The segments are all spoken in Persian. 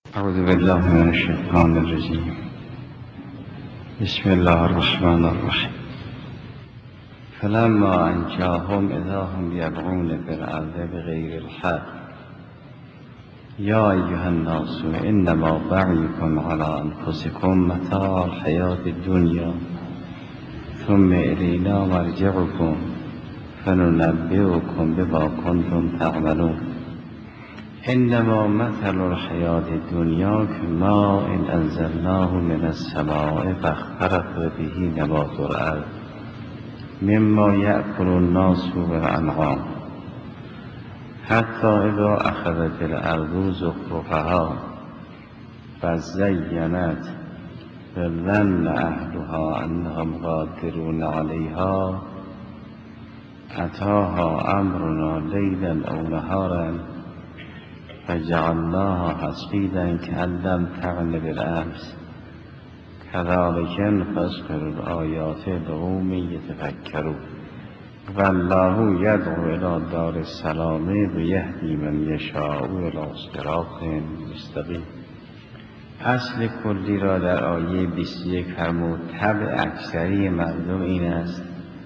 أعوذ بالله من الشيطان الرجيم. بسم الله الرحمن الرحيم. فلما أنجاهم إذا هم يبغون في الأرض بغير الحق يا أيها الناس إنما بغيكم على أنفسكم متاع الحياة الدنيا ثم إلينا مرجعكم فننبئكم بما كنتم تعملون. إنما مثل الحياة الدنيا كماء أنزلناه من السماء فاختلط به نبات الأرض مما يأكل الناس والأنعام حتى إذا أخذت الأرض زخرفها فزينت وظن أهلها أنهم قادرون عليها أتاها أمرنا ليلا أو نهارا فجعلناها حصيدا كأن لم تغن بالأمس كذلك نفصل الآيات لقوم يتفكرون. والله يدعو إلى دار السلام ويهدي من يشاء إلى صراط مستقیم. اصل کلی را در آیه 21 فرمود طبع اکثری مردم این است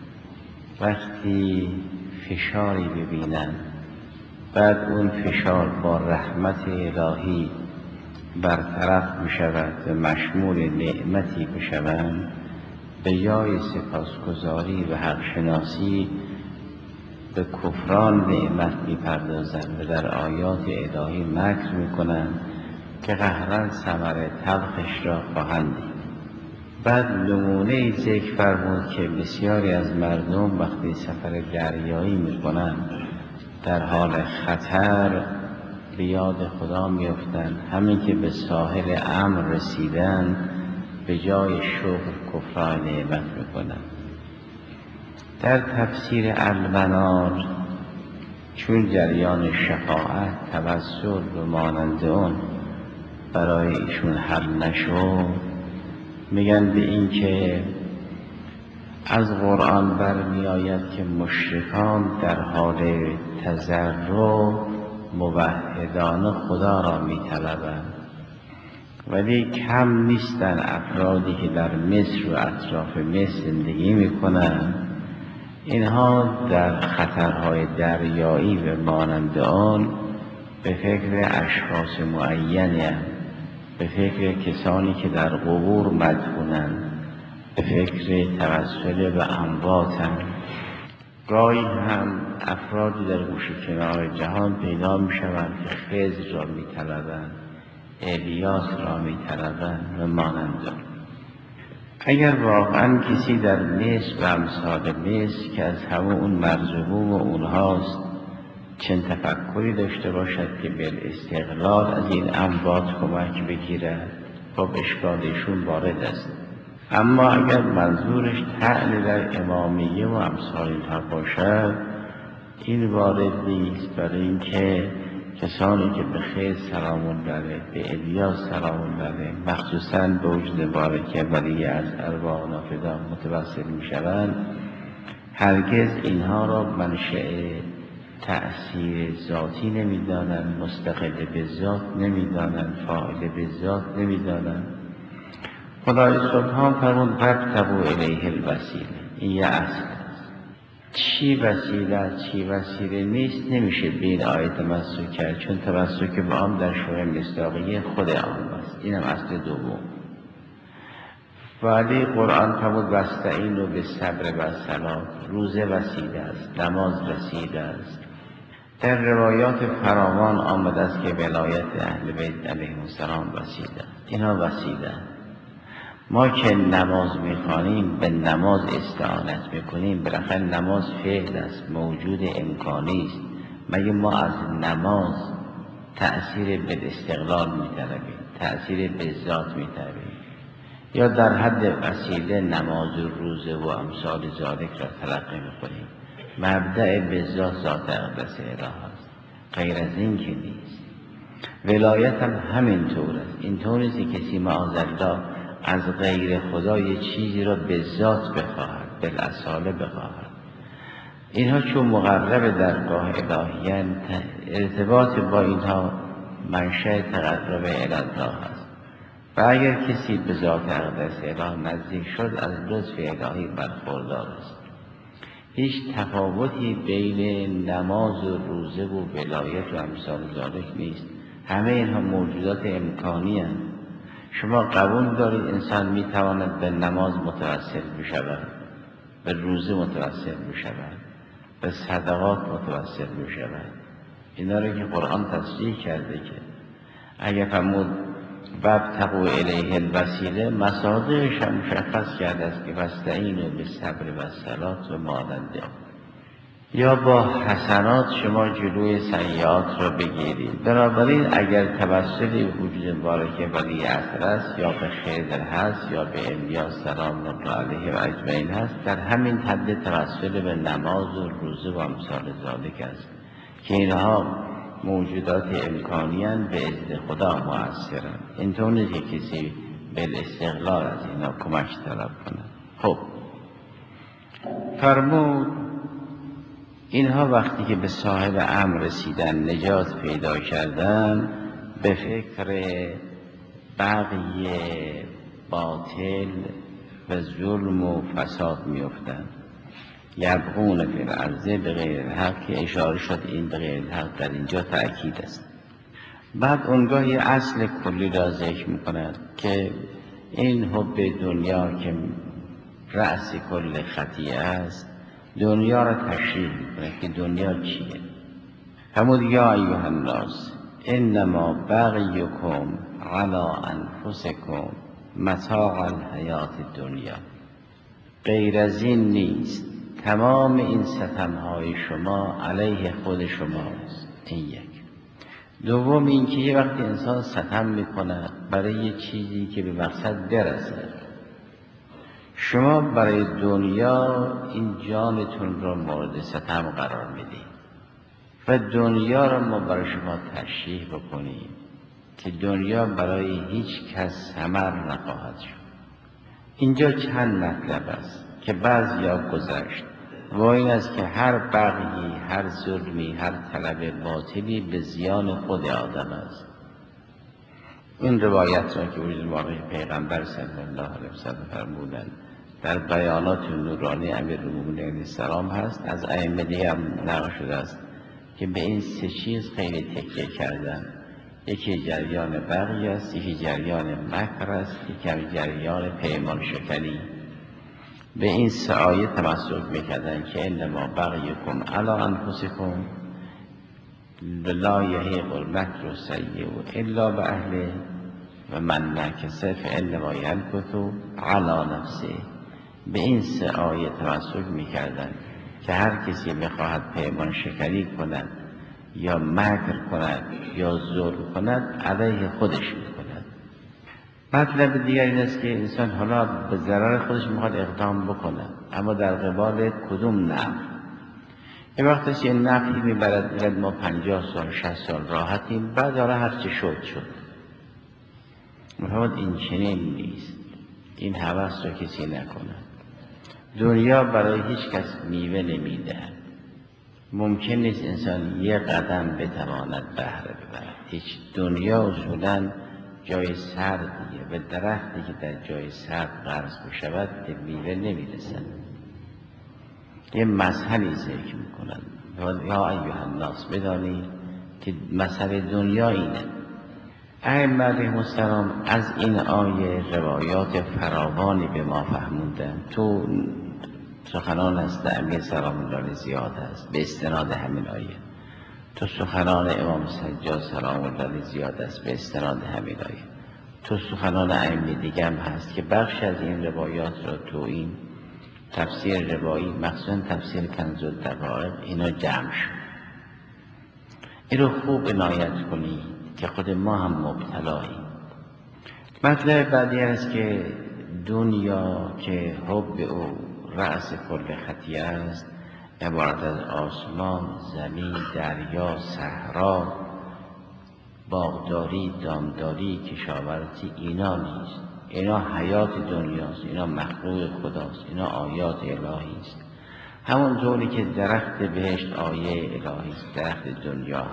وقتی فشاری ببینند بعد اون فشار با رحمت الهی برطرف می شود و مشمول نعمتی بشوند به جای سپاسگزاری و حق شناسی به کفران نعمت می پردازند و در آیات الهی مکر می کنند که قهرا ثمر تلخش را خواهند دید. بعد نمونه ذکر فرمود که بسیاری از مردم وقتی سفر دریایی می کنند در حال خطر به یاد خدا میافتند، همین که به ساحل امن رسیدن به جای شکر کفران نعمت میکنند. در تفسیر المنار چون جریان شفاعت توسل و مانند اون برای ایشون حل نشد میگن به این که از قرآن برمی آید که مشرکان در حال تضرع موحدانه خدا را می طلبند، ولی کم نیستن افرادی که در مصر و اطراف مصر زندگی می کنند. اینها در خطرهای دریایی و مانند آن به فکر اشخاص معینی، به فکر کسانی که در قبور مدفونند، به فکر توسل به امواتند. گاهی هم افرادی در گوشه کنار جهان پیدا می شوند که خضر را می طلبند، الیاس را می طلبند و مانند آن. اگر واقعا کسی در مصر و امثال مصر که از همه اون مرزبون و اونهاست چند تفکری داشته باشد که به استقلال از این اموات کمک بگیرد، خب اشکالشون وارد است. اما اگر منظورش طعن در امامیه و امثال اینها باشد این وارد نیست، برای اینکه کسانی که به خیر سلام الله به الیاس سلام الله مخصوصا به وجود بارکه ولی از ارواح نافذان متوسل می شوند هرگز اینها را منشأ تأثیر ذاتی نمی دانند، مستقل به ذات نمی دانند، فاعل به ذات نمی دانند. خدای سبحان فرمود فابتغوا الیه الوسیله. این یه اصل است. چی وسیله است چی وسیله نیست نمیشه به این آیه تمسک کرد، چون تمسک به آن در شورای مصداقیه خود آن است. اینم اصل دوم. ولی قرآن فرمود واستعینوا بالصبر والصلاة. روزه وسیله است، نماز وسیله است. در روایات فراوان آمده است که ولایت اهل بیت علیهم السلام وسیله است. اینها وسیله است. ما که نماز میخوانیم به نماز استعانت میکنیم، بالاخره نماز فعل است، موجود امکانی است. مگه ما از نماز تأثیر به استقلال میطلبیم، تأثیر به ذات میطلبیم، یا در حد وسیله نماز و روزه و امثال ذالک را تلقی میکنیم؟ مبدأ به ذات اقدس اله است، غیر از این که نیست. ولایت هم همین طور است. این طور نیست کسی معاذالله از غیر خدا یه چیزی را به ذات بخواهد، بالاصاله بخواهد. اینها چون مقرب درگاه الهیان ارتباط با اینها منشأ تقرب الله است و اگر کسی به ذات اقدس اله نزدیک شد از لطف الهی برخوردار است. هیچ تفاوتی بین نماز و روزه و ولایت و امثال ذالک نیست. همه اینها موجودات امکانی هستند. شما قبول دارید انسان میتواند به نماز متوسل بشود، به روزه متوسل بشود، به صدقات متوسل بشود. اینا رو که قرآن تصریح کرده که اگر فرمود وابتغوا الیه الوسیله، مصادرش هم مشخص کرده است که واستعینوا بالصبر والصلاة و ماننده. یا با حسنات شما جلوی سیئات را بگیرید. بنابراین اگر توسلی وجود مبارک ولی عصر است یا به خضر هست یا به الیاس سلام الله علیه و اجمعین هست، در همین حد توسل به نماز و روزه و امثال ذالک است که اینها موجودات امکانی هستند، به اذن خدا مؤثرند. اینطور نیست که کسی بالاستقلال از اینا کمک طلب کند. خب فرمود اینها وقتی که به صاحب امر رسیدن، نجات پیدا کردن، به فکر بغی باطل و ظلم و فساد میافتند. یبغون فی الارض بغیر الحق که اشاره شد این بغیر الحق در اینجا تأکید است. بعد اونگاه یه اصل کلی را ذکر میکند که این حب دنیا که رأس کل خطیئه است، دنیا را تشریح میکنه که دنیا چیه. فرمود یا ایها الناس انما بغیکم علی انفسکم متاع الحیات الدنیا. غیر از این نیست، تمام این ستمهای شما علیه خود شماست. این یک. دوم این که یه وقتی انسان ستم میکنه برای یه چیزی که به مقصد برسه، شما برای دنیا این جانتون را مورد ستم قرار میدید و دنیا را ما برای شما تشریح بکنیم که دنیا برای هیچ کس ثمر نخواهد شد. اینجا چند مطلب است که بعضیا گذشت و این است که هر بغی، هر ظلمی، هر طلب باطلی به زیان خود آدم است. این روایت را که وجود واقعی پیغمبر صلی الله علیه وسلم فرمودند در بیانات نورانی امیرالمومنین علیه السلام هست، از ائمه دیگه هم نقل شده است که به این سه چیز خیلی تکیه کردن. یکی جریان بغی است، یکی جریان مکر است، یکی جریان پیمان شکنی. به این سه آیه تمسک میکردن که انما بغیکم علی انفسکم لا یحیق المکر السیء الا باهله و من نکث فانما ینکث علی نفسه. به این سه آیه تمسک میکردن که هر کسی بخواهد پیمان شکنی کند یا مکر کند یا ظلم کند علیه خودش میکند. مطلب دیگر این است که انسان حالا به ضرر خودش میخواد اقدام بکنه، اما در قبال کدوم نفع. یه وقتی این نفعی میبرد ما 50 سال 60 سال راحتیم، بعد حالا هرچی شد محمد این چنین نیست. این هوس رو کسی نکنه. دنیا برای هیچ کس میوه نمیده. ممکن نیست انسان یه قدم بتواند بهره ببرد. هیچ دنیا اصولاً جای سردیه و درختی که در جای سرد غرس بشود به میوه نمیرسد. یه مسئله ذکر میکنن یا ایها الناس، بدانید که مسئله دنیا اینه. ائمه علیهم السلام از این آیه روایات فراوانی به ما فهموندن. تو سخنان است امیر سلام الله علیه زیاد است به استناد همین آیه. تو سخنان امام سجاد سلام الله علیه زیاد است به استناد همین آیه. تو سخنان ائمه دیگه هم هست که بخش از این روایات را تو این تفسیر روایی، مخصوصا تفسیر کنز الدقایق، اینا جمع شد. این رو خوب عنایت کنید که خود ما هم مبتلاییم. مطلب بعدی است که دنیا که حب او رأس کل خطیه است، عبارت از آسمان، زمین، دریا، صحرا، باغداری، دامداری، کشاورزی، اینا نیست. اینا حیات دنیاست، اینا مخلوق خداست، اینا آیات الهی است. همون طوری که درخت بهشت آیه الهی است، درخت دنیا هم هست.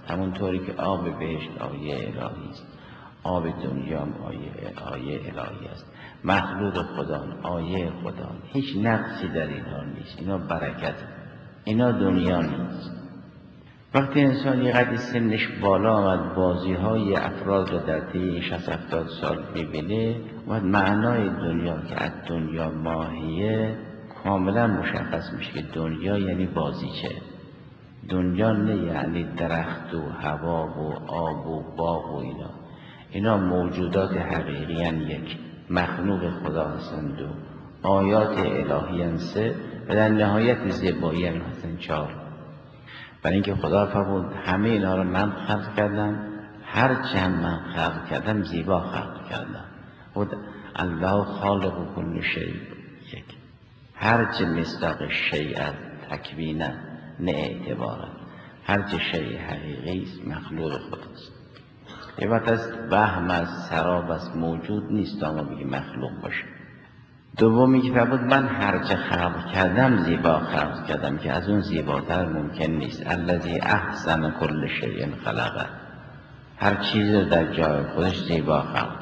همونطوری که آب بهشت آیه الهی است، آب دنیا آیه الهی است، مخلوق خدا آیه خدا، هیچ نقصی در اینها نیست، اینا برکت، اینا دنیا نیست. وقتی انسان یه قدری سنش بالا آمد، بازی های افراد رو در طی 60-70 سال میبینه، و معنای دنیا که از دنیا ماهیه کاملا مشخص میشه که دنیا یعنی بازیچه. دنیا نه یعنی درخت و هوا و آب و باغ و اینا موجودات حقیقی هستند، یک مخلوق خدا هستند، دو آیات الهی هستند، سه و در نهایت زیبایی هستند، چهار. برای اینکه خدا فرمود همه اینا رو من خلق کردم، هر چند من خلق کردم زیبا خلق کردم. خود الله خالق کل شیء، یک هر چه مصداق شیء از تکوینه نه اعتباره، هر چه شیء حقیقی است مخلوق خداست. یه وقت از وهم از سراب از موجود نیست اما بگی مخلوق باشه. دومی که فرمود من هر چه خلق کردم زیبا خلق کردم، که از اون زیباتر ممکن نیست. الذی احسن کل شیء خلقه، هر چیز رو در جای خودش زیبا خلق.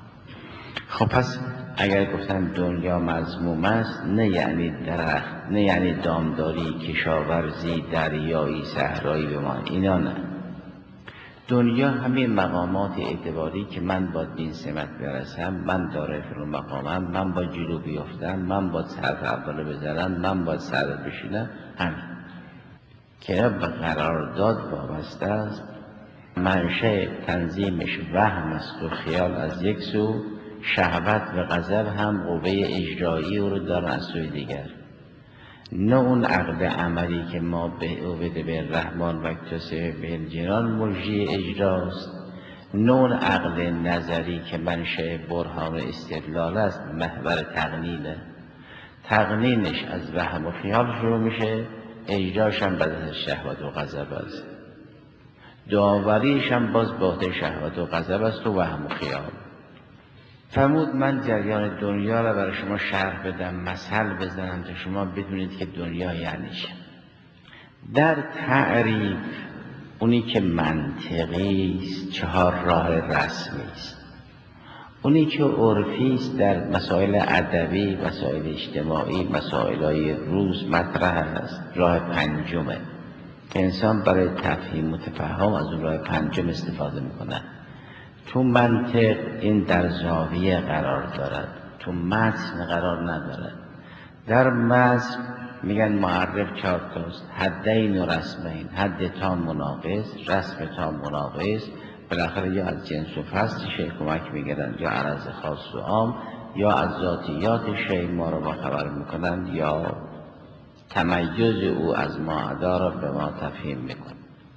خب پس اگر گفتن دنیا مذموم است، نه یعنی درخت، نه یعنی دامداری، کشاورزی، دریایی، صحرایی بمان، اینا نه. دنیا همه مقامات اعتباری که من باید به این سمت برسم، من دارای فرو مقامم، من باید جلو بیافتم، من باید سر اول بزنم، من باید سر بشینم، همین که به قرارداد وابسته است. منشأ تنظیمش وهم است و خیال از یک سو، شهوت و غضب هم قوه اجرایی او رو دارن از سوی دیگر. نه اون عقد عملی که ما به اوبد به الرحمن و اکتسب به الجنان مرجی اجراست، نه اون عقد نظری که منشأ برهان استدلال است محور تقنینه. تقنینش از وهم و خیال شروع میشه، اجراش هم بعد از شهوت و غضب است، داوریش هم باز بعد شهوت و غضب است و وهم و خیال. فرمود من جریان دنیا را برای شما شرح بدم، مثل بزنم تا شما بدونید که دنیا یعنی چه. در تعریف اونی که منطقی است 4 راه رسمی است، اونی که عرفی است در مسائل ادبی، مسائل اجتماعی، مسائل روز مطرح است، راه پنجمه که انسان برای تفهیم و تفهم از اون راه پنجم استفاده میکنه. تو منطق این در زاویه قرار دارد، تو متن قرار ندارد. در متن میگن معرف 4 تاست، حدین و رسمین، حد تام مناقض، رسم تام مناقض، بالاخره یا از جنس و فصل شیء کمک میگیرن، یا عرض خاص و عام، یا از ذاتیات شیء ما رو با خبر میکنن، یا تمیز او از ما عدا را به ما تفهیم میکنن.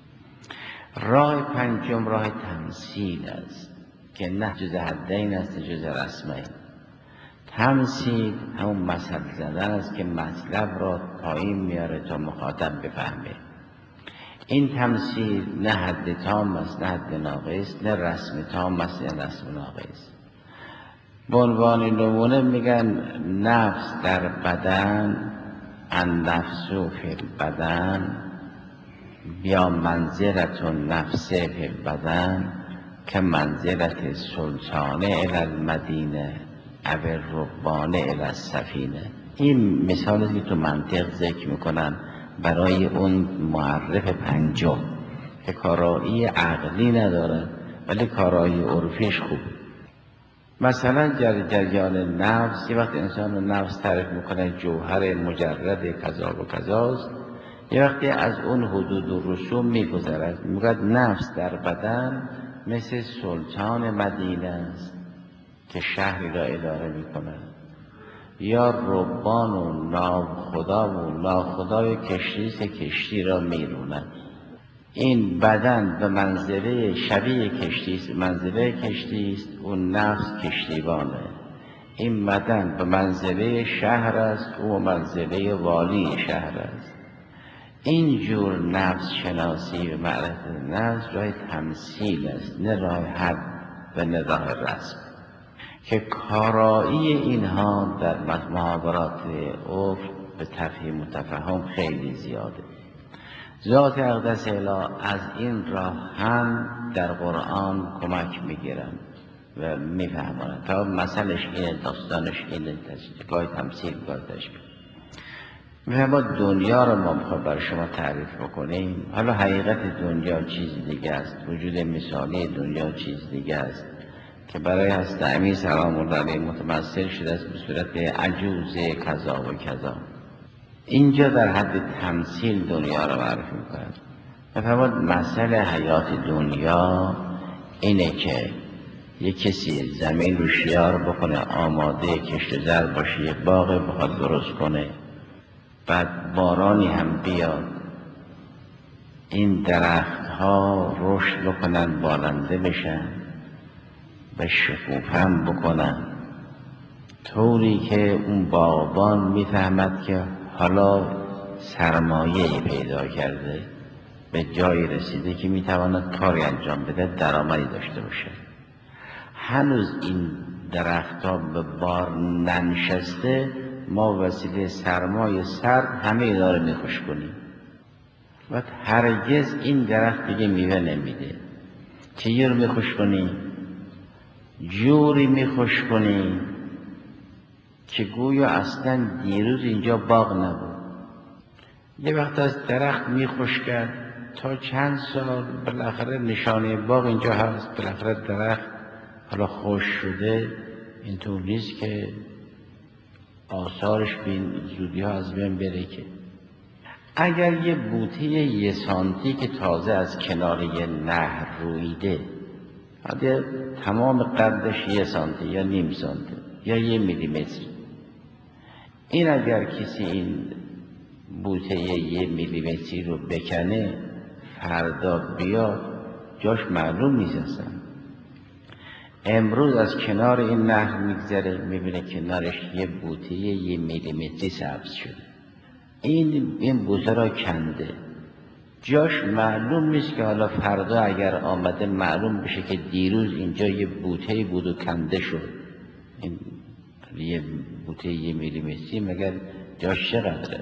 راه پنجم راه تمثیل است که نه جز حدین است جز رسمین. تمثیل همون مثل زدن است که مطلب را پایین میاره تا مخاطب بفهمه. این تمثیل نه حد تام است نه حد ناقص، نه رسم تام است نه رسم ناقص. به عنوان نمونه میگن نفس در بدن، النفس فی البدن، یا منزلت النفس فی البدن که منزلت سلطانه الی المدینه او الربانه الی السفینه. این مثالی که تو منطق ذکر میکنن برای اون معرف پنجم که کارایی عقلی نداره ولی کارایی عرفیش خوب. مثلا جریان نفس، یه وقت انسان نفس تعریف میکنه جوهر مجرد کذا و کذاست، یه وقتی از اون حدود و رسوم میگذرد، میگوید نفس در بدن مثل سلطان مدینه است که شهری را اداره میکنه، یا ربان و ناخدا و ناخدای کشتی را میرونه. این بدن به منزله شبیه کشتی است، منزله کشتی است، اون نفس کشتیبانه. این بدن به منزله شهر است، او منزله والی شهر است. این جور نفس شناسی و معرفت نفس راه تمثیل است، نه راه حد و نه راه رسم، که کارایی اینها در محاورات عرف به تفهیم و تفهم خیلی زیاده. ذات اقدس اله از این راه هم در قرآن کمک میگیرن و میفهمن. تا مثلش اینه، داستانش اینه، گاهی تمثیل گاهی تشبیه. ما دنیا رو ما بخواه برای شما تعریف بکنیم، حالا حقیقت دنیا چیز دیگه است، وجود مثالی دنیا چیز دیگه است که برای حضرت امیر سلام الله علیه متمثل شده است به صورت عجوز کذا و کذا. اینجا در حد تمثیل دنیا رو معرفی می‌کنه. بفرمایید مسئله حیات دنیا اینه که یک کسی زمین رو شیار بکنه، آماده کشت زر باشه، یک باغ بخواد درست کنه، بعد بارانی هم بیاد، این درخت ها رشد بکنن، بالنده بشن و شکوفه بکنن، طوری که اون باغبان میفهمد که حالا سرمایه پیدا کرده، به جایی رسیده که میتواند کاری انجام بده، درآمدی داشته باشه. هنوز این درخت ها به بار ننشسته، ما وسیله سرمایه سرد همه اینا رو میخوش کنیم و هرگز این درخت دیگه میوه نمیده. چه رو میخوش کنیم؟ جوری میخوش کنیم که گویا اصلا دیروز اینجا باغ نبود. یه وقت از درخت میخوش کرد تا چند سال بالاخره نشانه باغ اینجا هست، بالاخره درخت حالا خوش شده. این طور نیست که آثارش به این زودی ها از بین بره. که اگر یه بوته 1 سانتی که تازه از کنار یه نهر رویده، حالا تمام قدش 1 سانتی یا نیم سانتی یا 1 میلیمتر، این اگر کسی این بوته 1 میلیمتری رو بکنه، فردا بیاد جاش معلوم نیست اصلا. امروز از کنار این نهر میگذره، میبینه کنارش یه بوته 1 میلیمتری سبز شده. این بوته را کنده، جاش معلوم نیست که حالا فردا اگر آمده معلوم بشه که دیروز اینجا یه بوته بود و کنده شد. این یه بوته 1 میلیمتری مگر جاش چقدره؟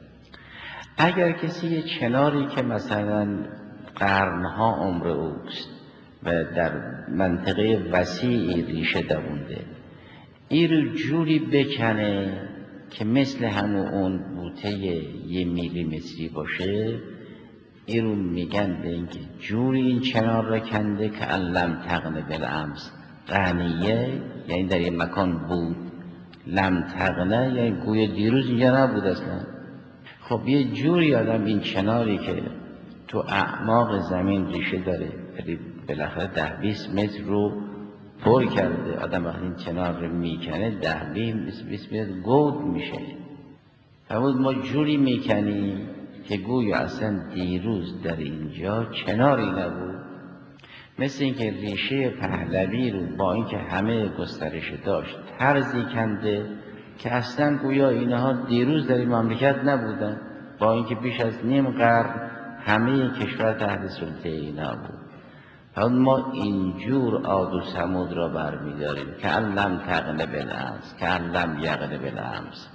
اگر کسی یه چناری که مثلا قرنها عمر اوست و در منطقه وسیعی ریشه دوونده، این رو جوری بکنه که مثل همون اون بوته 1 میلیمتری باشه، این رو میگن به اینکه جوری این چنار را کنده که لم تغن بالامس. غنیه یعنی در این مکان بود، لم تغنه یعنی گویا دیروز اینجا نبود اصلا. خب یه جوری آدم این چناری که تو اعماق زمین ریشه داره، بالاخره 10-20 متر رو پر کرده، آدم وقتی این چنار رو میکنه 10-20 متر گود میشه. فرمود ما جوری میکنیم که گویا اصلا دیروز در اینجا چناری نبود. مثل اینکه ریشه پهلوی رو با اینکه همه گسترش داشت طرزی کنده که اصلا گویا اینها دیروز در این مملکت نبودن، با اینکه بیش از نیم قرن همه کشور تحت سلطه اینا بود. ما اینجور عاد و ثمود را برمی‌داریم که لم تغن بالامس، که لم یغن بالامس.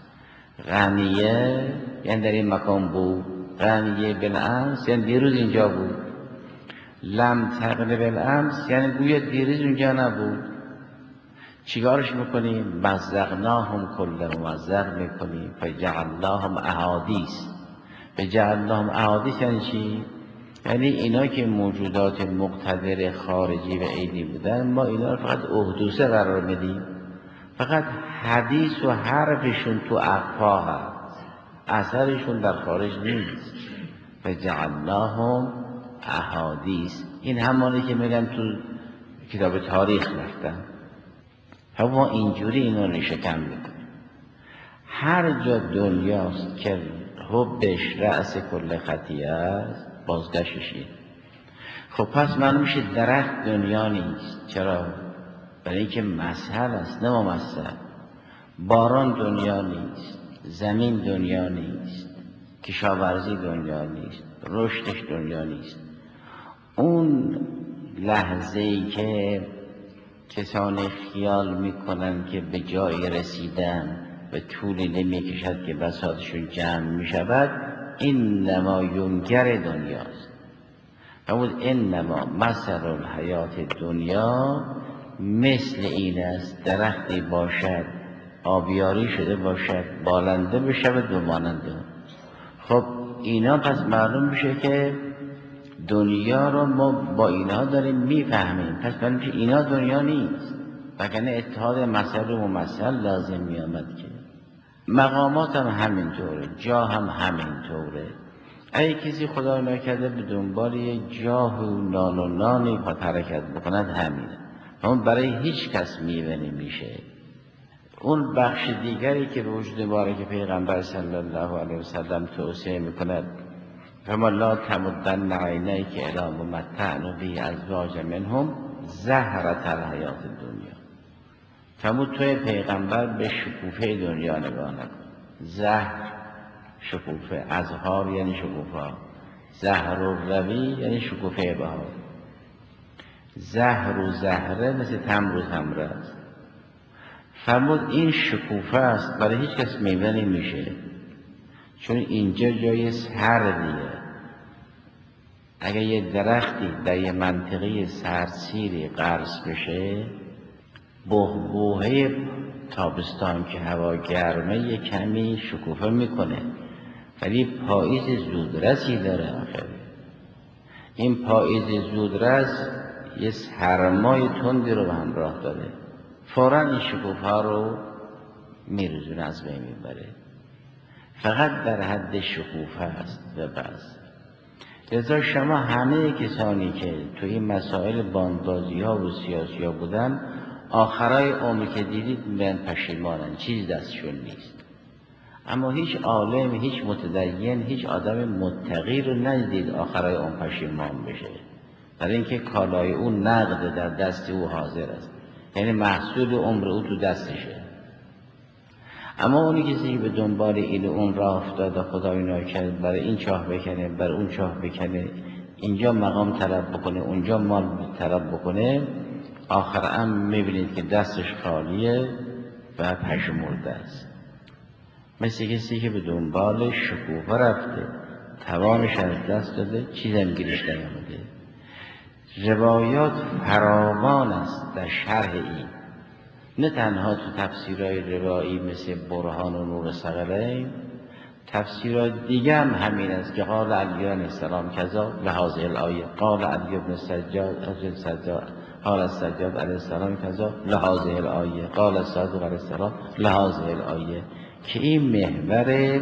غنیه یعنی در این مکان بود، غنیه بالامس یعنی دیروز اینجا بود. لم تغن بالامس یعنی گویا دیروز اینجا نبود. چیکارش میکنیم؟ مزقناهم کل ممزق میکنیم، فجعلناهم احادیث. فجعلناهم احادیث یعنی چی؟ یعنی اینا که موجودات مقتدر خارجی و عینی بودن، ما اینا رو فقط احدوثه قرار میدیم، فقط حدیث و حرفشون تو اقفا هست، اثرشون در خارج نیست. فجعلناهم احادیث، این همانی که میگن تو کتاب تاریخ رفتن. ما اینجوری اینا رو شکم میکنیم. هر جا دنیاست که حبش رأس کل خطیه است، بازگشتش این. خب پس معلوم میشه درخت دنیا نیست. چرا؟ برای اینکه مسهل است، نه ممثل. باران دنیا نیست، زمین دنیا نیست، کشاورزی دنیا نیست، رشدش دنیا نیست. اون لحظه‌ای که کسان خیال میکنن که به جای رسیدن و طولی نمیکشد که بساطشون جمع میشود، انما ینکر دنیاست. فرمود انما مثل الحیات دنیا مثل این است درختی باشد آبیاری شده باشد بالنده بشود و ماننده. خب اینا پس معلوم میشه که دنیا رو ما با اینا داریم میفهمیم، پس معلوم میشه اینا دنیا نیست، وگرنه اتحاد مثل و ممثل لازم میامد. که مقامات هم همینطوره، جا هم همینطوره. اگه کسی خدا نکرده به دنبال یه جاه و نان و نانی پا حرکت بکند همینه، اون برای هیچ کس میوه نمیشه. اون بخش دیگری که به وجود مبارک پیغمبر صلی الله علیه وسلم توصیه میکند فما لا تمدن عینیک الی ما متعنا به ازواج منهم زهرة الحیات الدنیا. فرمود توی پیغمبر به شکوفه دنیا نگاه نکن. زهر شکوفه، ازهار یعنی شکوفه، زهر و روی یعنی شکوفه بهار. زهر و زهره مثل تمر و تمره است. فرمود این شکوفه است، برای هیچ کس میوه نمیشه، چون اینجا جای سردیه. اگر یه درختی در یه منطقه سردسیری غرس بشه، بحبوحه تابستان که هوا گرمه یه کمی شکوفه میکنه، ولی پاییز زودرسی داره. آخر این پاییز زودرس یه سرمای تندی رو به همراه داره، فوراً این شکوفه رو میرزونه، از بین میبره. فقط در حد شکوفه است و بس. لذا شما همه کسانی که تو این مسائل باندازی ها و سیاسی ها بودن، آخرای عمر که دیدید میبین پشیمانن، چیز دستشون نیست. اما هیچ عالم، هیچ متدین، هیچ آدم متقی رو ندید آخرای عمر پشیمان بشه، برای اینکه کالای او نقد در دست او حاضر است، یعنی محصول عمر او تو دستشه. اما اونی کسی که به دنبال این اون راه افتاده، خدای ناکرد برای این چاه بکنه، برای اون چاه بکنه، اینجا مقام طلب بکنه، اونجا مال طلب بکنه، آخر هم میبینید که دستش خالیه و پژمرده است. مثل کسی که به دنبال شکوفه رفته، توانش از دست داده، چیزم گیرش نیامده. روایات فراوان است در شرح این، نه تنها تو تفسیرهای روایی مثل برهان و نور ثقلین، تفسیرهای دیگه هم همین است که قال علی علیه السلام کذا لهذه الآیه، قال علی بن السجاد قال السجاد علیه السلام کذا لهذه الآیه، قال الصادق علیه السلام لهذه الآیه، که این محور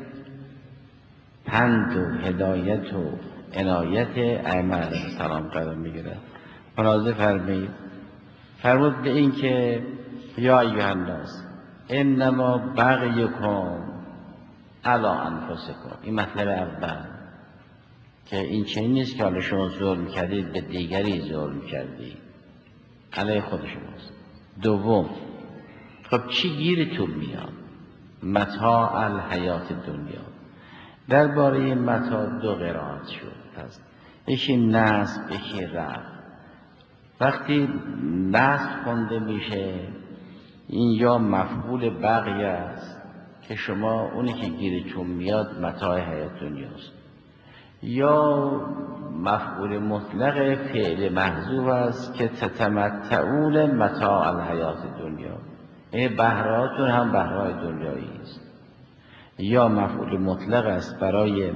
پند و هدایت و عنایت ائمه علیه السلام قرار میگیره. مناظر فرمود به این که یا ایها الناس انما بغیکم علی انفسکم. این مطلب اول که این چنین نیست که حالا شما ظلم کردید به دیگری ظلم کردید، علیه خود شماست. دوم، خب چی گیرتون میاد؟ متاع الحیات دنیا. درباره متاع دو قرائت شد، پس یکی نصب یکی رفع. وقتی نصب خونده میشه، این یا مفعول بقیه است که شما اونی که گیرتون میاد متاع حیات دنیاست، یا مفعول مطلق فعل محذوف است که تتمتعون متاع الحیات دنیا، این بهرهاتون هم بهرهای دنیایی است. یا مفعول مطلق است برای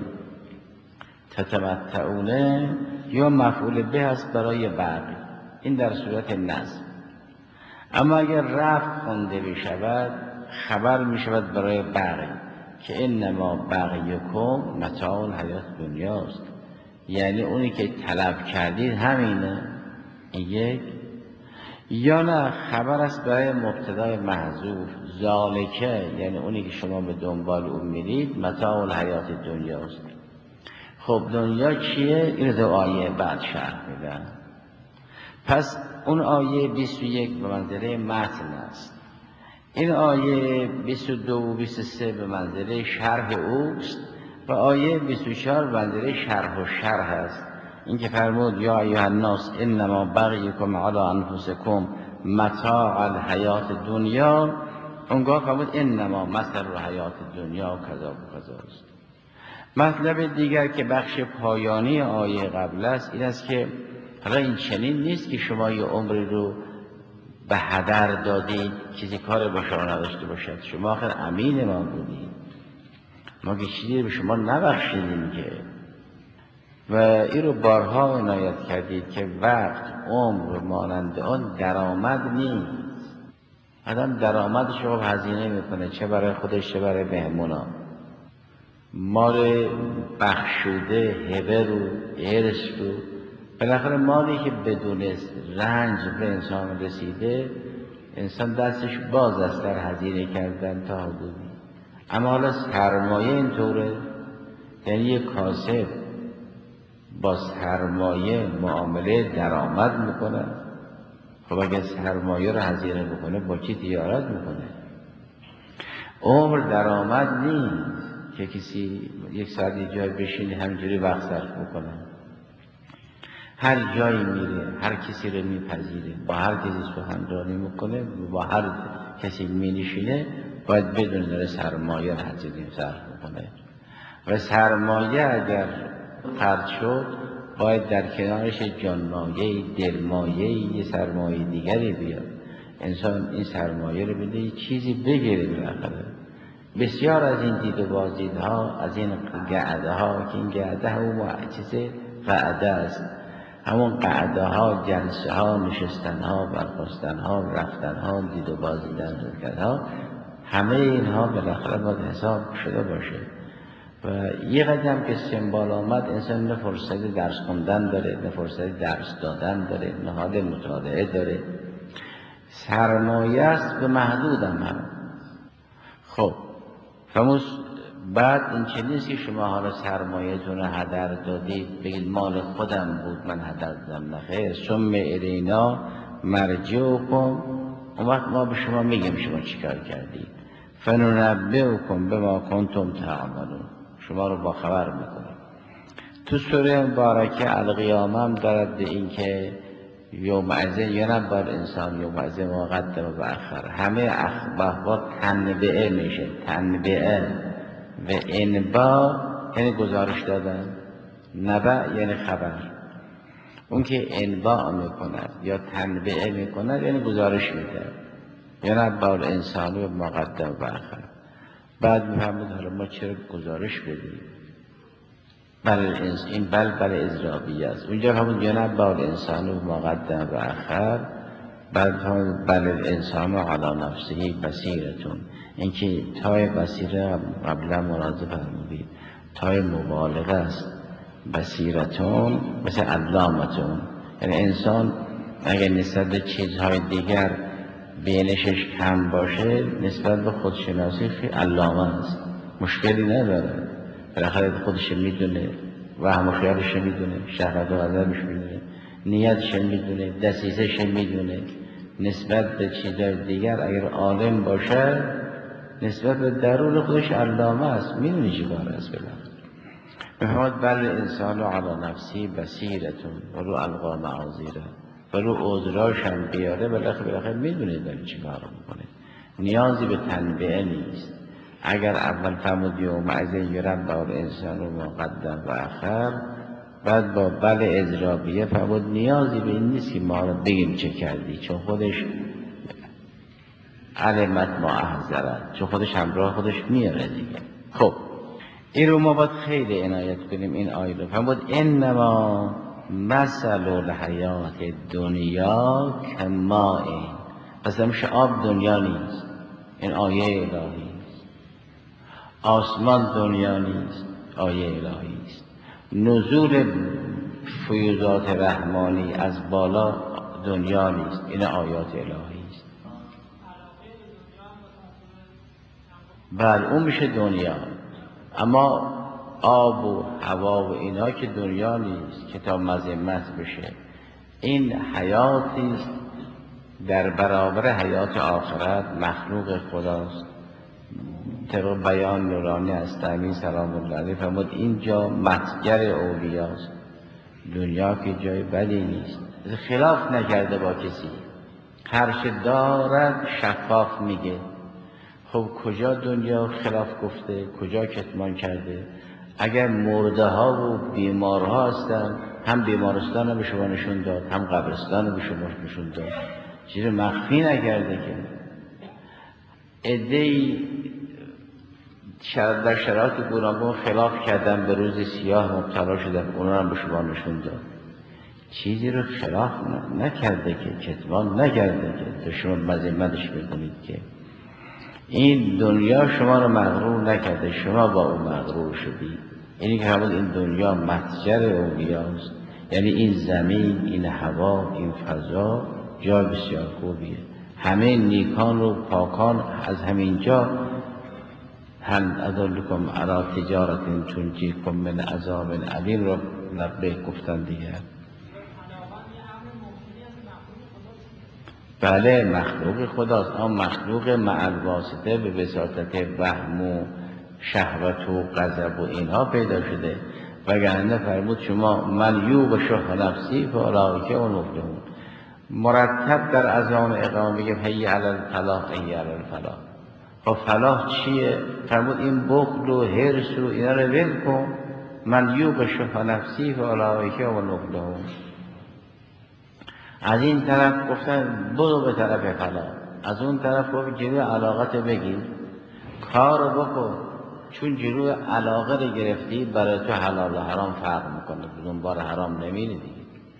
تتمتعونه، یا مفعول به است برای باقی. این در صورت نصب. اما اگر رفع خونده بشود، خبر می شود برای باقی که انما بغیکم متاع الحیات دنیاست، یعنی اونی که طلب کردید همینه. یک یا نه خبر است برای مبتدای محذوف ذالکه، یعنی اونی که شما به دنبال اون میرید متاع الحیات دنیاست. خب دنیا چیه؟ این دو آیه بعد شرح میدن. پس اون آیه 21 به منزله متن است، این آیه 22 و 23 به منزله شرح اوست و آیه 24 به منزله شرح و شرح است. این که فرمود یا ایها الناس انما بغیکم علی انفسکم متاع الحیات دنیا، اونگاه فرمود انما مثل الحیات دنیا کذا و کذا است. مطلب دیگر که بخش پایانی آیه قبل است این است که حالا این چنین نیست که شما یه عمری رو به هدر دادید چیزی کار با شما نداشته باشد. شما آخر امین ما بودید، ما که چیزی به شما نبخشیدیم که. و این رو بارها عنایت کردید که وقت، عمر مانند آن درآمد نیست. آدم درآمدش رو هزینه میکنه، چه برای خودش چه برای مهمونا. مال بخشوده، هبه رو، ارث رو، بالاخره مالی که بدون رنج به انسان رسیده، انسان دستش باز است در هزینه کردن تا حدودی. اما حالا سرمایه اینطوره، یعنی یک کاسب با سرمایه معامله درآمد میکنه. خب اگر سرمایه رو هزینه بکنه با کی تجارت میکنه؟ عمر درآمد نیست که کسی یک ساعت یه جای بشینه همینجوری وقت صرف بکنه. هر جایی میره، هر کسی رو میپذیره، با هر کسی سخنرانی میکنه، با هر کسی مینشینه، باید بدون داره سرمایه رو هزینه صرف میکنه. و سرمایه اگر خرج شد باید در کنارش جانمایه، دلمایه، یه سرمایه دیگری بیاد. انسان این سرمایه رو بده یه چیزی بگیره بالاخره. بسیار از این دید و بازدیدها، از این قعده ها که این قعده همون معجزه قعده است، همون قعده ها، جلسه ها، نشستن ها، برخاستن ها، رفتن ها، دید و بازدیدن ها، همه اینها بالاخره باید حساب شده باشه. و یه قدم که سنبال آمد انسان نه فرصت درس خوندن داره، نه فرصت درس دادن داره، نه حال مطالعه داره. سرمایه است به محدود هم. خب فموس بعد این چه نیست که شما حالا سرمایه‌تون رو هدر دادید بگید مال خودم بود من هدر دادم. نخیر، ثم الینا مرجعکم، اون وقت ما به شما میگیم شما چیکار کردید. فننبئکم بما کنتم تعملون، شما رو با خبر میکنیم. تو سوره مبارکه القیامه هم دارد به این که یوم عزه ینبأ الانسان یوم عزه ما قدم و اخر. همه اخبار تنبئه میشه، تنبئه و انبا یعنی گزارش دادن، نبأ یعنی خبر. اون که انبا میکند یا تنبئه میکند یعنی گزارش میده. ینبأ الانسان ما قدم و اخر. بعد میفهمید حالا ما چرا گزارش بدیم؟ این بل اضرابی است. اونجا همون ینبأ الانسان ما قدم و اخر. بعد همون بل الانسان علی نفسه بصیرتون، این که تای بصیره قبلا مراجعه فرمودید، تای مبالغه است. بصیرتون مثل علامتون، یعنی انسان اگر نسبت به چیزهای دیگر بینشش کم باشه نسبت به خودشناسی خیلی علامه است، مشکلی نداره. بالاخره خودش میدونه، وهم و خیالش میدونه، شهوت و غضبش میدونه، نیتش میدونه، دسیسش میدونه. نسبت به چیزهای دیگر اگر عالم باشه نسبت به درون خودش علامه است، میدونه چی کار است. بفرماد بل انسان علی نفسی بصیرتون و رو القا معاذیره و رو عذراش هم بیاره، بالاخره میدونه داره چی کار میکنه. نیازی به تنبیه نیست. اگر اول فرمود یوم عزه ینبأ الانسان ما قدم و اخر، بعد با بل اضرابیه فرمود نیازی به این نیست که ما رو بگیم چه کردی، چون خودش علمت ما احذرت، چون خودش همراه خودش میاره دیگه. خب این رو ما باید خیلی عنایت کنیم. این آیه رو فرمود انما مثل الحیات دنیا کماء، پس میشه آب دنیا نیست، این آیه الهی است. آسمان دنیا نیست، آیه الهی است. نزول فیوضات رحمانی از بالا دنیا نیست، این آیات الهی است. بله اون میشه دنیا، اما آب و هوا و اینا که دنیا نیست که تا مذمت بشه. این حیاتی است در برابر حیات آخرت، مخلوق خداست. طبق بیان نورانی هستمی سلام الله علیه فرمود اینجا متجر اولیاست، دنیا که جای بدی نیست. خلاف نکرده با کسی، هرچه دارد شفاف میگه. خب کجا دنیا خلاف گفته، کجا کتمان کرده؟ اگر مرده ها و بیمارها هستن، هم بیمارستان رو به شما نشون داد، هم قبرستان رو به شما نشون داد، چیزی مخفی نکرده که. عده‌ای در شرایط گوناگون خلاف کردن، به روز سیاه مبتلا شدن، اونا رو به شما نشون داد. چیزی رو خلاف نکرده که، کتمان نکرده که تو شما مذمتش بکنید که. این دنیا شما رو مغرور نکرده، شما با اون مغرور شدید. یعنی که همون این دنیا متجر اولیاست، یعنی این زمین، این هوا، این فضا جای بسیار خوبیه. همه نیکان و پاکان از همین جا هل ادلکم علی تجارت تنجیکم من عذاب علیم رو لبیک گفتن دیگه. بله مخلوق خداست، اما مخلوق مع الواسطه به وساطت وهم و شهوت و غضب و اینها پیدا شده. وگرنه فرمود شما من یوق شح نفسی فاولئک هم المفلحون. مرتب در اذان اقامه میگه حی علی الفلاح، حی علی الفلاح. خب فلاح چیه؟ فرمود این بخل و حرص و اینا رو ول کن. من یوق شح نفسی فاولئک هم المفلحون. از این طرف گفتن برو به طرف فلاح، از اون طرف گفت جلوی علاقت بگیر، کار بکن، چون جلوی علاقه رو گرفتی برای تو حلال و حرام فرق میکنه، دنبال حرام نمیری دیگه.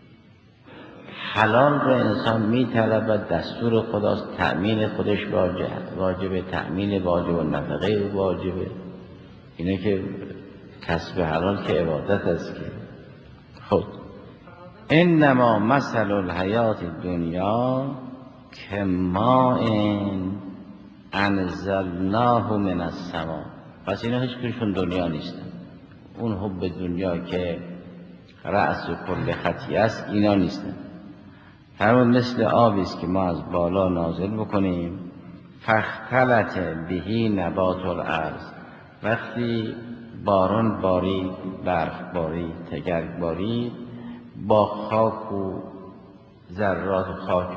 حلال رو انسان میطلبد، دستور خداست، تأمین خودش واجبه، تأمین واجب و نفقه واجبه. اینه که کسب حلال که عبادت است که. خب انما مثل الحیات الدنیا کماء انزلناه من السماء. پس اینا هیچ کدومشون دنیا نیستن. اون حب دنیا که رأس کل خطیه است اینا نیستن. فرمود مثل آبی است که ما از بالا نازل بکنیم، فاختلط به نبات الارض. وقتی باران بارید، برف بارید، تگرگ بارید، با خاک و ذرات خاک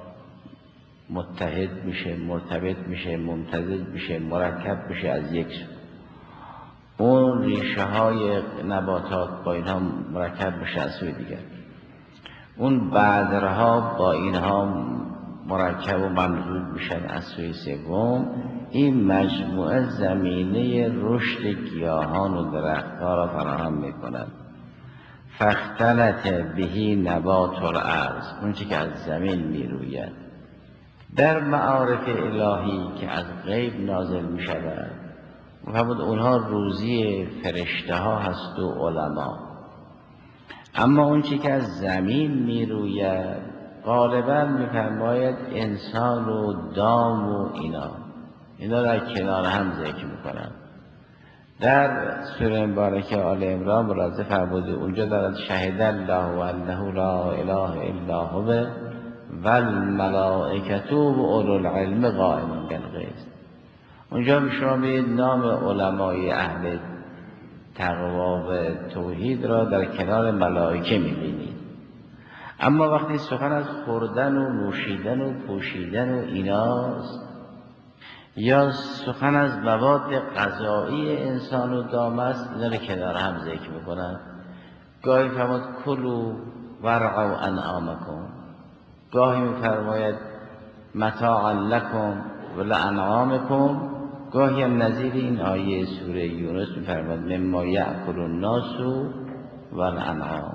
متحد میشه، مرتبط میشه، ممتزج میشه، مرکب میشه از یک سو. اون ریشه های نباتات با اینها مرکب میشه از سوی دیگر. اون بذرها با اینها مرکب و ممزوج میشن از سوی سوم. این مجموعه زمینه رشد گیاهان و درختها را فراهم میکنند. فاختلط به نبات الارض، اون چی که از زمین میروید. در معارف الهی که از غیب نازل میشود، فرمود اونها روزی فرشته ها هست و علما. اما اون چی که از زمین میروید غالبا میفرماید انسان و دام و اینا را کنار هم ذکر میکنند. در سوره مبارکه آل عمران ملاحظه فرموده اونجا دارد شهد الله و انه لا اله الا هو و الملائکة و اولو العلم قائما بالقسط. اونجا به شما می‌بینید نام علمای اهل تقوا و توحید را در کنار ملائکه می‌بینید. اما وقتی سخن از خوردن و نوشیدن و پوشیدن و ایناست، یا سخن از مواد غذایی انسان و دام است، اینا رو کنار هم ذکر میکنن. گاهی فرمود کلوا وارعوا انعامکم، گاهی میفرماید متاعا لکم ولانعامکم، گاهی هم نظیر این آیه سوره یونس میفرماید مما یأکل الناس والانعام.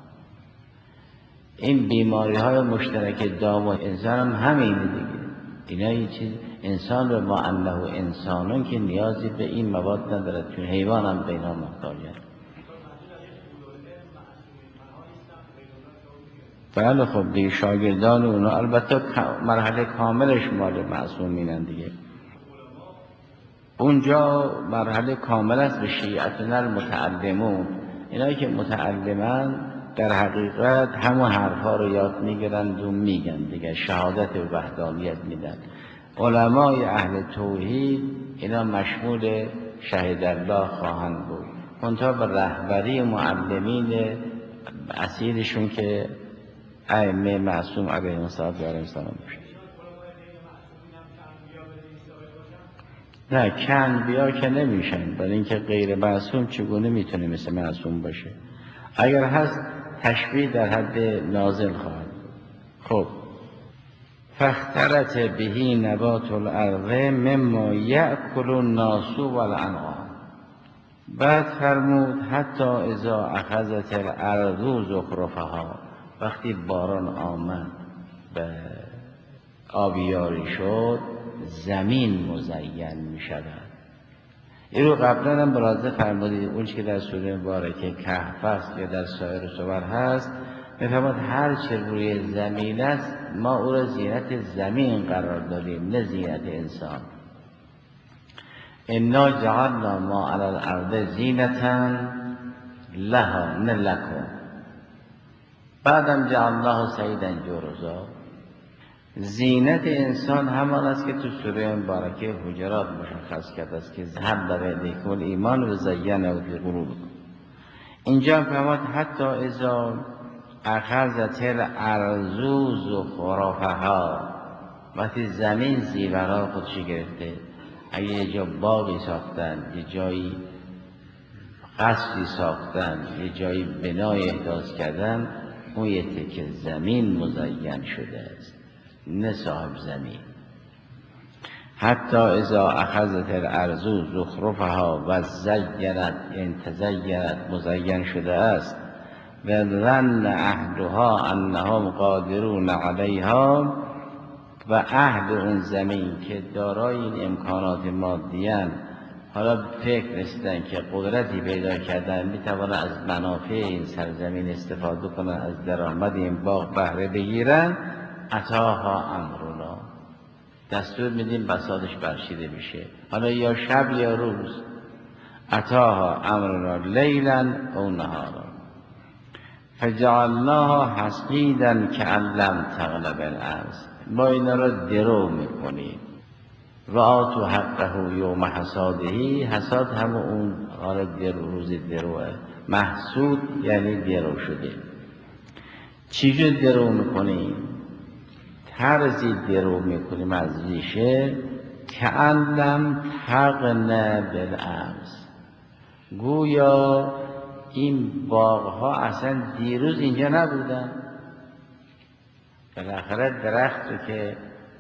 این بیماری های مشترک دام و انسان هم همینه دیگه. اینا یه چیز انسان رو ما انه انسانان که نیازی به این مواد ندارد، چون حیوان هم به اینا محتاجه. بله خب دیگه شاگردان اونا البته مرحله کاملش مال معصومینن دیگه. اونجا مرحله کامل است به شیعتنا المتعلمون. اینایی که متعلمن در حقیقت همون حرفا رو یاد میگیرند و میگن دیگه، شهادت وحدانیت میدن. علمای اهل توحید اینا مشمول شهید الله خواهند بود، منتها به رهبری معلمین اصیلشون که ائمه معصوم علیهم السلام میشه. نه که انبیا که نمیشن، برای اینکه غیر معصوم چگونه میتونه مثل معصوم باشه؟ اگر هست تشبیه در حد نازل خواهد. خب فاختلط به نبات الارض مما یأکل الناس والانعام. بعد فرمود حتی اذا اخذت الارض زخرفها، وقتی باران آمد به آبیاری شد زمین مزین می شود. این رو قبلا هم ملاحظه فرمودید اون که در سوره مبارکه کهف است یا در سایر سور هست، میفرماد هر چه روی زمین است ما او را زینت زمین قرار دادیم نه زینت انسان. انا جعلنا ما علی الارض زینتا لها نه لکم بعدم جعلناه صعیدا جرزا. زینت انسان همان است که تو سوره مبارکه حجرات مشخص کرده است که ذهب بغیرکم الایمان و زینه فی قلوبکم. اینجا فرمود حتی اذا اخذت الارض زخرفها، وقتی زمین زیورا خودش گرفته، اگه یه جا باغی ساختن، یه جایی قصری ساختن، یه جایی بنای احداث کردن، اون یه تکه زمین مزین شده است نه صاحب زمین. حتی اذا اخذت الارض زخرفها و زینت یعنی تزینت مزین شده است و ظن اهلها انهم قادرون علیها، و اهل اون زمین که دارای این امکانات مادیان حالا فکر رسیدن که قدرتی پیدا کردن میتوانن از منافع این سرزمین استفاده کنن، از درآمد این باغ بهره بگیرن، اتاها امرنا، دستور میدیم بساطش برچیده میشه، حالا یا شب یا روز. اتاها امرنا لیلا او نهارا فجعلناها حصیدا کأن لم تغن بالامس. ما اینا را درو میکنیم. و آتوا حقه یوم حصادهی، حصاد هم اون حالا روز دروه، محصود یعنی درو شده. چیزی درو میکنیم؟ طرزی درو میکنیم از ریشه کأن لم تغن بالامس، گویا این باغها اصلا دیروز اینجا نبودن. بالاخره درخت رو که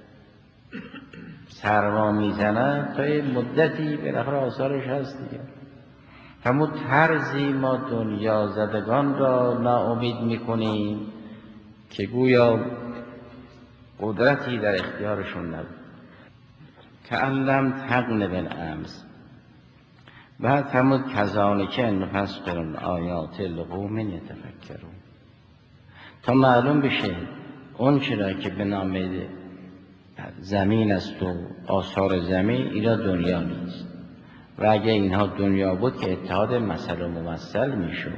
سرما میزنن تا یه مدتی بالاخره آثارش هست دیگه. همون طرزی ما دنیا زدگان را ناامید میکنیم که گویا قدرتی در اختیارشون نبود. کأن لم تغن بالامس. بعد فرمود کذالک نفصل الآیات لقوم یتفکرون، تا معلوم بشه اون چرا که به نام زمین است و آثار زمین اینا دنیا نیست، و اگه اینها دنیا بود که اتحاد مثل و ممثل میشد.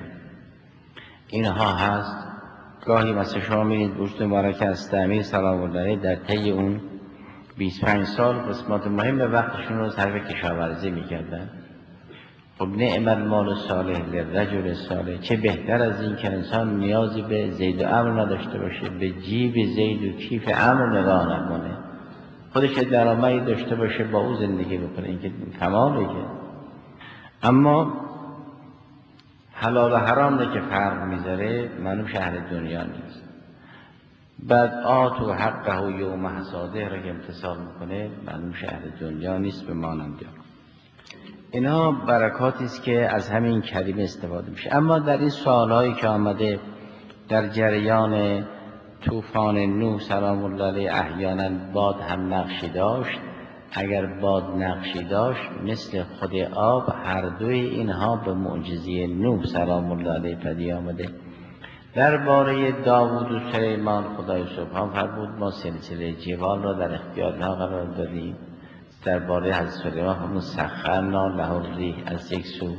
اینها هست. گاهی مثل شما میرید بوشت مبارک از امیر سلام الله علیه در طی اون 25 سال قسمت مهم وقتشون رو صرف کشاورزی میکردن. خب نعم المال صالح للرجل صالح، چه بهتر از این که انسان نیازی به زید و عمرو نداشته باشه، به جیب زید و کیف عمرو نگاه نکنه، خودش درآمدی داشته باشه با او زندگی بکنه، این که کماله که. اما حلال و حرام ده که فرق میذاره معلوم شهر دنیا نیست. بعد آتوا حقه یوم حصاده را که امتثال میکنه معلوم شهر دنیا نیست به مانند یا. اینا برکاتی است که از همین کلمه استفاده میشه. اما در این سوالایی که آمده در جریان طوفان نوح سلام الله علیه احیانا باد هم نقشی داشت. اگر باد نقشی داشت مثل خود آب، هر دوی اینها به معجزه نوح سلام الله علیه پدید آمده. درباره داوود و سلیمان خدای سبحان فرمود ما سلسله جبال را در اختیار اینها قرار دادیم. درباره حضرت سلیمان همون سخرنا له الریح از یک سو،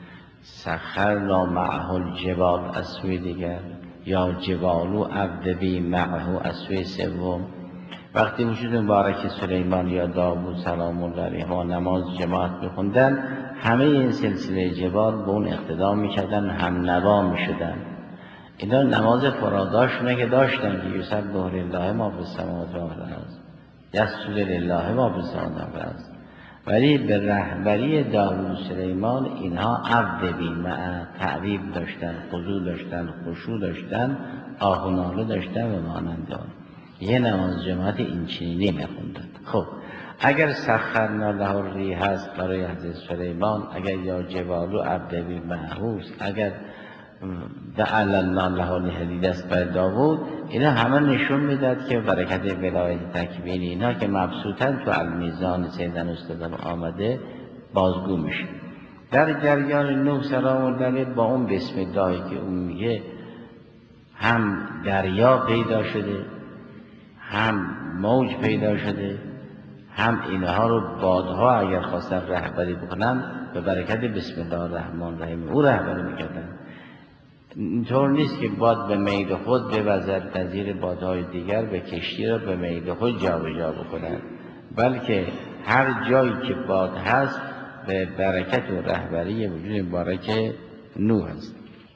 سخرنا معه الجبال از سوی دیگر، یا جبالو عبدبی معه از سوی سوم. وقتی وجود مبارک سلیمان یا داوود سلام الله علیهما نماز جماعت بخوندن، همه این سلسله جبال به اون اقتدا میکردن، هم نوا میشدن. اینا نماز فراداشونه که داشتن که یسبح لله ما فی السماوات و ما فی الارض، یسجد لله ما فی السماوات و ما فی الارض. ولی به رهبری داوود و سلیمان اینها عبد مع تعویب داشتن، خضوع داشتن، خشوع داشتن، آه و ناله داشتن و مانند آن. یه نماز جماعت این چنینی میخوندن. خب اگر سخرنا له الریح هست برای حضرت سلیمان، اگر یا جبالو عبد معهوس، اگر جعلنا له الحدید است برای داوود، اینا همه نشون میداد که برکت ولایت تکوینی اینا که مبسوطن تو المیزان سیدن استادم آمده بازگو میشه. در جریان نوح سلام الله علیه با اون بسم اللهی که اون میگه هم دریا پیدا شده، هم موج پیدا شده، هم اینها رو بادها اگر خواستن رهبری بکنن به برکت بسم الله الرحمن الرحیم او رهبری میکردن. اینطور نیست که باد به میل خود بوزد نظیر بادهای دیگر به کشتی را به میل خود جابجا بکنند، بلکه هر جایی که باد هست به برکت و رهبری وجود مبارک نوح است.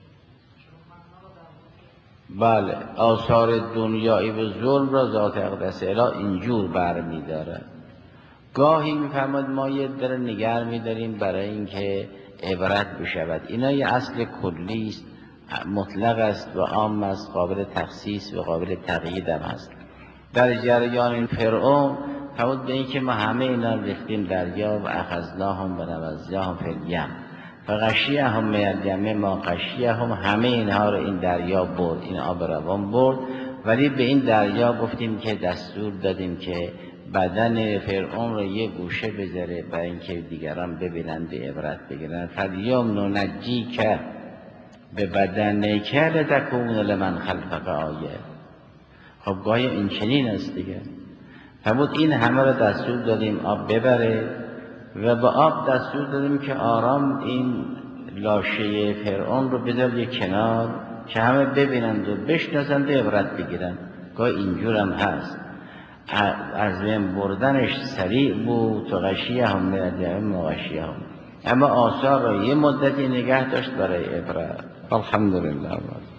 بله، آثار دنیایی و ظلم را ذات اقدس اله اینجور برمی داره. گاهی میفرماد ما یه در نگر میداریم برای اینکه عبرت بشود. اینا یه اصل کلی است، مطلق است و عام است، قابل تخصیص و قابل تقیید هم است. در جریان فرعون فرمود به این که ما همه اینا ریختیم دریا و اخذناهم و نبذناهم فی الیم فغشیهم من الیم ما غشیهم، همه اینها رو این دریا برد، این آب روان برد. ولی به این دریا گفتیم که دستور دادیم که بدن فرعون رو یه گوشه بذاره برای اینکه دیگران ببینند و عبرت بگیرن. فالیوم ننجیک به بدنک لتکون لمن خلفک آیه. خب گاهی این چنین است دیگه. فرمود این همه رو دستور دادیم آب ببره و با آب دستور دادیم که آرام این لاشه فرعون رو بذار یک کنار که همه ببینند و بشناسند و عبرت بگیرند. گاهی اینجور هم هست. از بین بردنش سریع بود تو غشیهم من الیم و غشیهم، اما آثار را یه مدتی نگه داشت برای عبرت. الحمدلله.